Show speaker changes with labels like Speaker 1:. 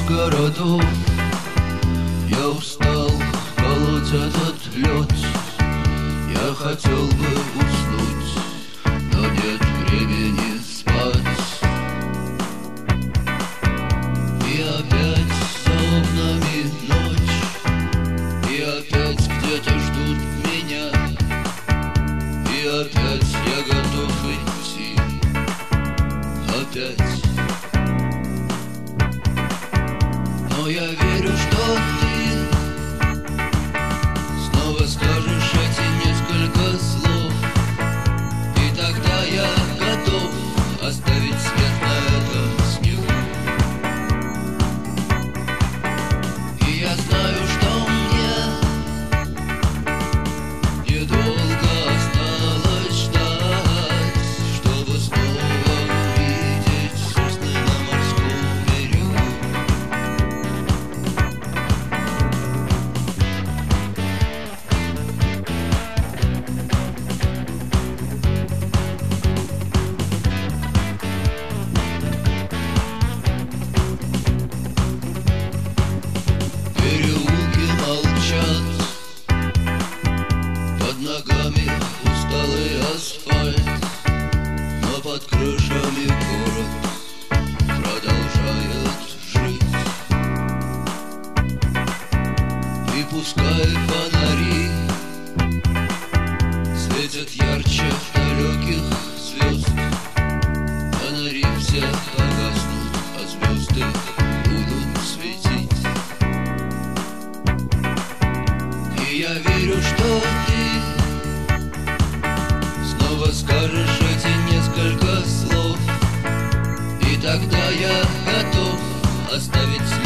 Speaker 1: городов. Я устал колоть этот лед. Я хотел бы уснуть, но нет времени спать. И опять за окнами ночь, и опять где-то ждут меня, и опять я готов идти, опять. Но я верю, что ты снова скажешь эти несколько слов, и тогда я готов оставить след на этом снегу. И я знаю, что мне недолго осталось ждать, чтобы снова увидеть сосны на морском берегу. Переулки молчат, под ногами усталый асфальт, но под крышами город продолжает жить. И пускай фонари светят ярче далеких звезд, фонари все погаснут, а звезды будут светить. И я верю, что ты снова скажешь эти несколько слов, и тогда я готов оставить